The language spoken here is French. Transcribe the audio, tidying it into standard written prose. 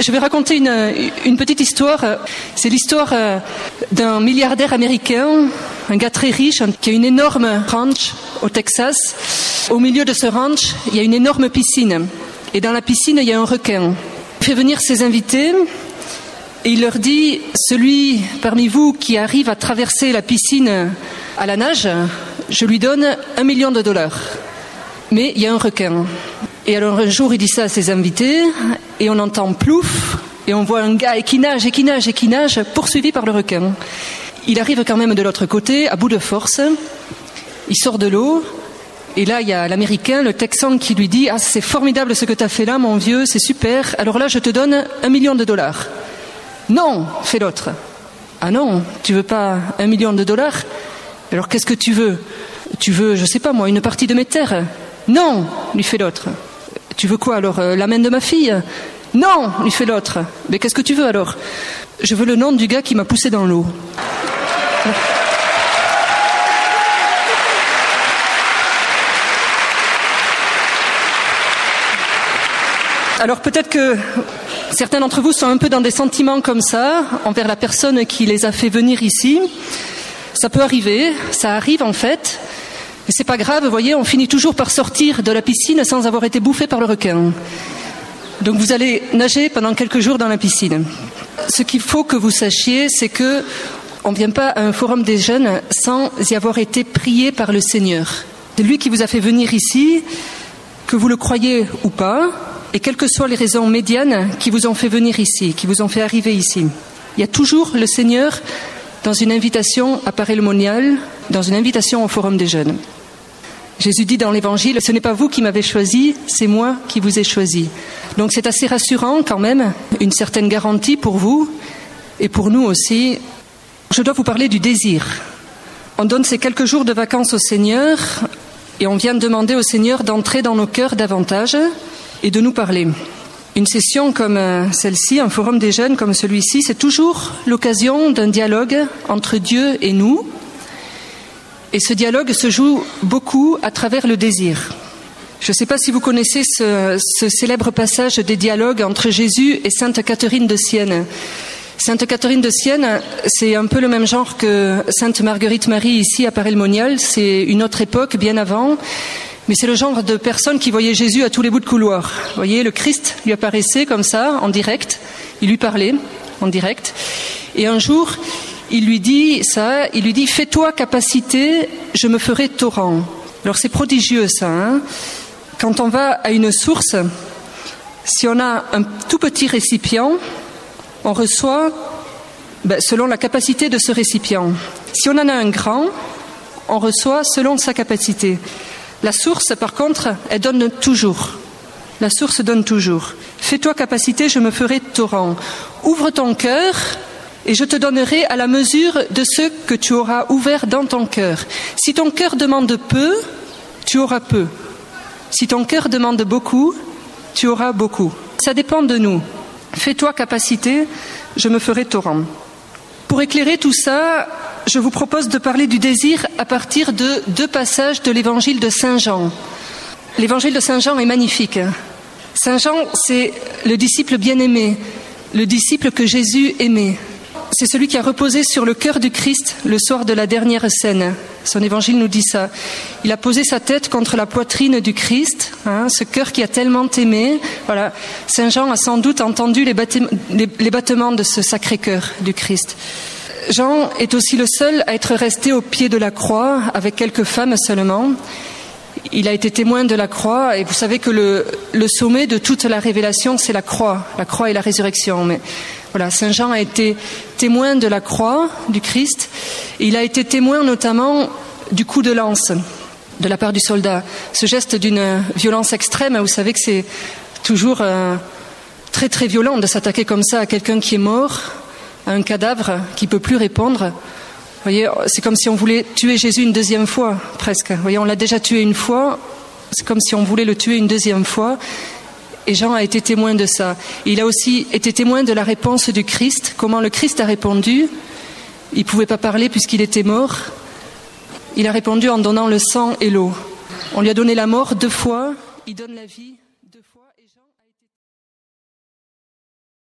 Je vais raconter une petite histoire. C'est l'histoire d'un milliardaire américain, un gars très riche, qui a une énorme ranch au Texas. Au milieu de ce ranch, il y a une énorme piscine. Et dans la piscine, il y a un requin. Il fait venir ses invités et il leur dit, celui parmi vous qui arrive à traverser la piscine à la nage, je lui donne $1 million. Mais il y a un requin. Et alors un jour, il dit ça à ses invités, et on entend plouf, et on voit un gars qui nage, poursuivi par le requin. Il arrive quand même de l'autre côté, à bout de force, il sort de l'eau, et là, il y a l'Américain, le Texan, qui lui dit « Ah, c'est formidable ce que tu as fait là, mon vieux, c'est super, alors là, je te donne $1 million. » « Non, fait l'autre. « Ah non, tu veux pas $1 million? Alors qu'est-ce que tu veux? Tu veux, je sais pas moi, une partie de mes terres? » « Non, lui fait l'autre. « Tu veux quoi alors? La main de ma fille? » « Non, lui fait l'autre. »« Mais qu'est-ce que tu veux alors? »« Je veux le nom du gars qui m'a poussé dans l'eau. » Alors peut-être que certains d'entre vous sont un peu dans des sentiments comme ça, envers la personne qui les a fait venir ici. Ça peut arriver, ça arrive en fait. Mais c'est pas grave, vous voyez, on finit toujours par sortir de la piscine sans avoir été bouffé par le requin. Donc vous allez nager pendant quelques jours dans la piscine. Ce qu'il faut que vous sachiez, c'est que on ne vient pas à un forum des jeunes sans y avoir été prié par le Seigneur. C'est lui qui vous a fait venir ici, que vous le croyez ou pas, et quelles que soient les raisons médianes qui vous ont fait venir ici, qui vous ont fait arriver ici. Il y a toujours le Seigneur dans une invitation à Paray-le-Monial, dans une invitation au forum des jeunes. Jésus dit dans l'Évangile, ce n'est pas vous qui m'avez choisi, c'est moi qui vous ai choisi. Donc c'est assez rassurant quand même, une certaine garantie pour vous et pour nous aussi. Je dois vous parler du désir. On donne ces quelques jours de vacances au Seigneur et on vient demander au Seigneur d'entrer dans nos cœurs davantage et de nous parler. Une session comme celle-ci, un forum des jeunes comme celui-ci, c'est toujours l'occasion d'un dialogue entre Dieu et nous. Et ce dialogue se joue beaucoup à travers le désir. Je ne sais pas si vous connaissez ce célèbre passage des dialogues entre Jésus et Sainte Catherine de Sienne. Sainte Catherine de Sienne, c'est un peu le même genre que Sainte Marguerite Marie ici à Paray-le-Monial. C'est une autre époque, bien avant. Mais c'est le genre de personne qui voyait Jésus à tous les bouts de couloir. Vous voyez, le Christ lui apparaissait comme ça, en direct. Il lui parlait, en direct. Et un jour, il lui dit, fais-toi capacité, je me ferai torrent. Alors c'est prodigieux ça, hein. Quand on va à une source, si on a un tout petit récipient, on reçoit selon la capacité de ce récipient. Si on en a un grand, on reçoit selon sa capacité. La source, par contre, elle donne toujours. La source donne toujours. Fais-toi capacité, je me ferai torrent. Ouvre ton cœur et je te donnerai à la mesure de ce que tu auras ouvert dans ton cœur. Si ton cœur demande peu, tu auras peu. Si ton cœur demande beaucoup, tu auras beaucoup. Ça dépend de nous. Fais-toi capacité, je me ferai torrent. Pour éclairer tout ça, je vous propose de parler du désir à partir de 2 passages de l'évangile de Saint Jean. L'évangile de Saint Jean est magnifique. Saint Jean, c'est le disciple bien-aimé, le disciple que Jésus aimait. C'est celui qui a reposé sur le cœur du Christ le soir de la dernière scène. Son évangile nous dit ça. Il a posé sa tête contre la poitrine du Christ, ce cœur qui a tellement aimé. Voilà. Saint Jean a sans doute entendu les battements de ce sacré cœur du Christ. Jean est aussi le seul à être resté au pied de la croix, avec quelques femmes seulement. Il a été témoin de la croix, et vous savez que le sommet de toute la révélation, c'est la croix et la résurrection. Mais voilà, Saint Jean a été témoin de la croix du Christ, et il a été témoin notamment du coup de lance de la part du soldat. Ce geste d'une violence extrême, vous savez que c'est toujours très très violent de s'attaquer comme ça à quelqu'un qui est mort, à un cadavre qui ne peut plus répondre. Vous voyez, c'est comme si on voulait tuer Jésus une deuxième fois, presque. Vous voyez, on l'a déjà tué une fois, c'est comme si on voulait le tuer une deuxième fois. Et Jean a été témoin de ça. Il a aussi été témoin de la réponse du Christ, comment le Christ a répondu. Il ne pouvait pas parler puisqu'il était mort. Il a répondu en donnant le sang et l'eau. On lui a donné la mort 2 fois, il donne la vie.